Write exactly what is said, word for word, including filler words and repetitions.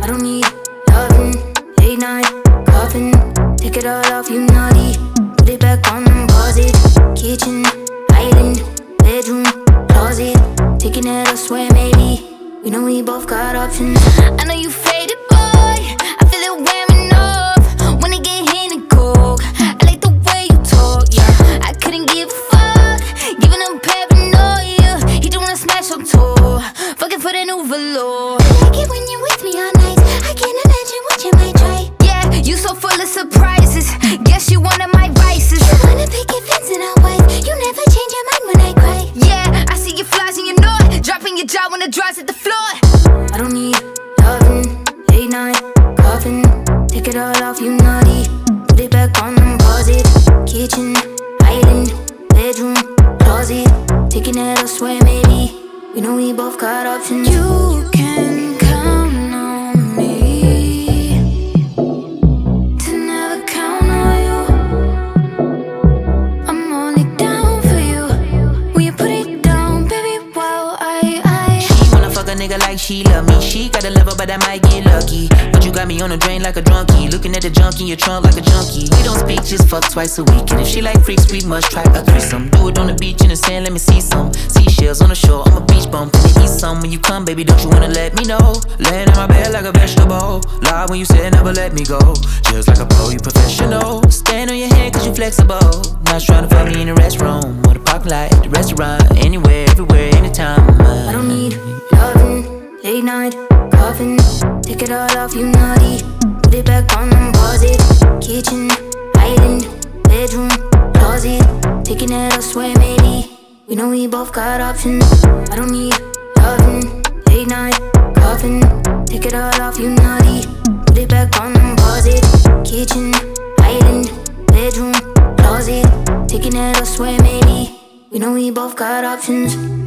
don't need loving, late night, coughing. Take it all off, you naughty. Put it back on and pause it. Kitchen, island, bedroom, closet. Taking it elsewhere, maybe. We know we both got options. I know you faded, boy. I feel it wearing off when it get hit and cold. I like the way you talk, yeah. I couldn't give a fuck, giving up paranoia. He don't wanna smash your toe, fucking for the new velour. I like it when you're with me all night. I can't imagine what you might try. Yeah, you so full of surprises. Guess you one of my vices. You wanna pick your fence and I'll wife. You never change your mind when I cry. Yeah, I see your flies and you know it. Dropping your jaw when the draw's at the floor. I don't need loving, late night, coughing. Take it all off, you naughty. Put it back on and pause it. Kitchen, island, bedroom, closet. Taking it elsewhere, maybe. We know we both got options. You can count on me to never count on you. I'm only down for you when you put it down, baby. Wow, I, I She wanna fuck a nigga like she love me. She got a level, but I might get lucky. But you got me on the drain like a drunkie. Looking at the junk in your trunk like a junkie. We don't speak, just fuck twice a week. And if she like freaks, we must try a threesome. Do it on the beach in the sand, let me see some seashells on the shore. I'm a beach bum, can you eat some when you come, baby? Don't you wanna let me know? Laying in my bed like a vegetable. Lie when you said never let me go. Just like a pro, you professional. Stand on your head cause you flexible. Not trying to fuck me in the restroom or the parking lot, the restaurant. Anywhere, everywhere, anytime. I don't need loving, late night, coughing. Take it all off, you naughty. Put it back on and pause it. Kitchen, island, bedroom, closet. Taking it elsewhere, maybe. We know we both got options. I don't need loving, late night, coughing. Take it all off, you naughty. Put it back on and pause it. Kitchen, island, bedroom, closet. Taking it elsewhere, maybe. We know we both got options.